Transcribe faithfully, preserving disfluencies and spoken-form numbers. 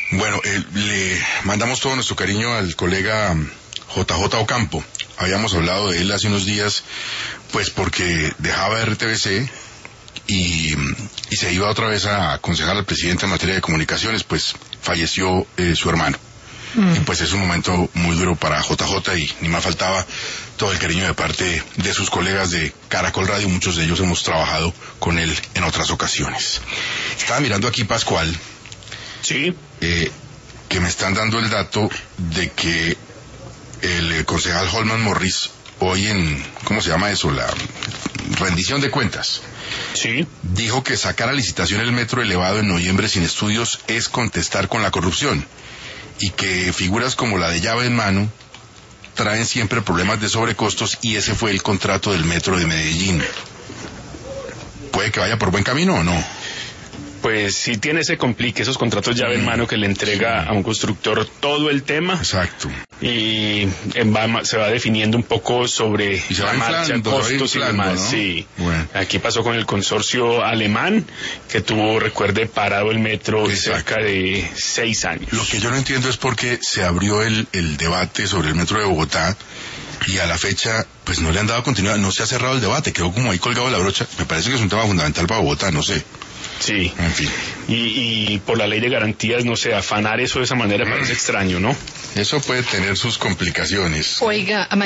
Bueno, eh, le mandamos todo nuestro cariño al colega J J Ocampo. Habíamos hablado de él hace unos días, pues porque dejaba R T V C y, y se iba otra vez a aconsejar al presidente en materia de comunicaciones, pues falleció eh, su hermano. Mm. Y pues es un momento muy duro para J J y ni más faltaba todo el cariño de parte de sus colegas de Caracol Radio. Muchos de ellos hemos trabajado con él en otras ocasiones. Estaba mirando aquí, Pascual, sí, eh, que me están dando el dato de que el, el concejal Holman Morris hoy en, ¿cómo se llama eso? La rendición de cuentas. Sí. Dijo que sacar a licitación el metro elevado en noviembre sin estudios es contestar con la corrupción y que figuras como la de llave en mano traen siempre problemas de sobrecostos y ese fue el contrato del metro de Medellín. ¿Puede que vaya por buen camino o no? Pues sí tiene ese complique, esos contratos llave en mano que le entrega a un constructor todo el tema. Exacto. Y va, se va definiendo un poco sobre y se va la marcha, inflando, costos y demás. ¿No? Sí. Bueno. Aquí pasó con el consorcio alemán, que tuvo, recuerde, parado el metro Exacto. cerca de seis años. Lo que yo no entiendo es por qué se abrió el, el debate sobre el metro de Bogotá y a la fecha pues no le han dado continuidad, no se ha cerrado el debate, quedó como ahí colgado la brocha. Me parece que es un tema fundamental para Bogotá, no sé. Sí, en fin. Y, y por la ley de garantías, no sé, afanar eso de esa manera parece extraño, ¿no? Eso puede tener sus complicaciones. Oiga,